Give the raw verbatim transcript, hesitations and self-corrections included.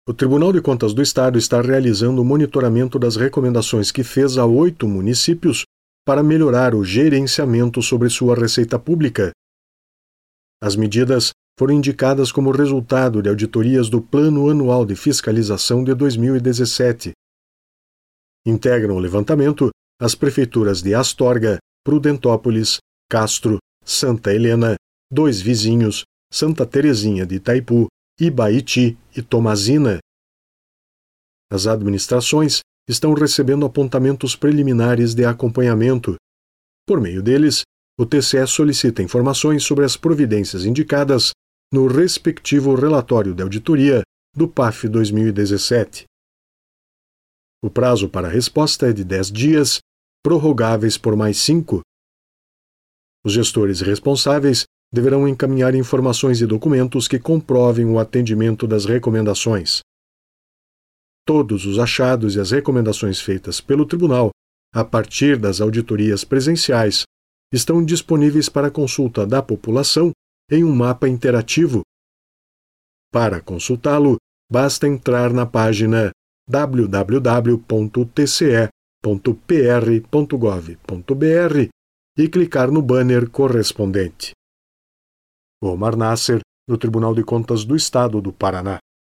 O Tribunal de Contas do Estado está realizando o monitoramento das recomendações que fez a oito municípios para melhorar o gerenciamento sobre sua receita pública. As medidas foram indicadas como resultado de auditorias do Plano Anual de Fiscalização de dois mil e dezessete. Integram o levantamento as prefeituras de Astorga, Prudentópolis, Castro, Santa Helena, Dois Vizinhos, Santa Terezinha de Itaipu, Ibaiti e Tomazina. As administrações estão recebendo apontamentos preliminares de acompanhamento. Por meio deles, o T C E solicita informações sobre as providências indicadas no respectivo relatório de auditoria do P A F dois mil e dezessete. O prazo para a resposta é de dez dias, prorrogáveis por mais cinco. Os gestores responsáveis deverão encaminhar informações e documentos que comprovem o atendimento das recomendações. Todos os achados e as recomendações feitas pelo Tribunal, a partir das auditorias presenciais, estão disponíveis para consulta da população em um mapa interativo. Para consultá-lo, basta entrar na página w w w ponto t c e ponto p r ponto gov ponto b r e clicar no banner correspondente. Omar Nasser, do Tribunal de Contas do Estado do Paraná.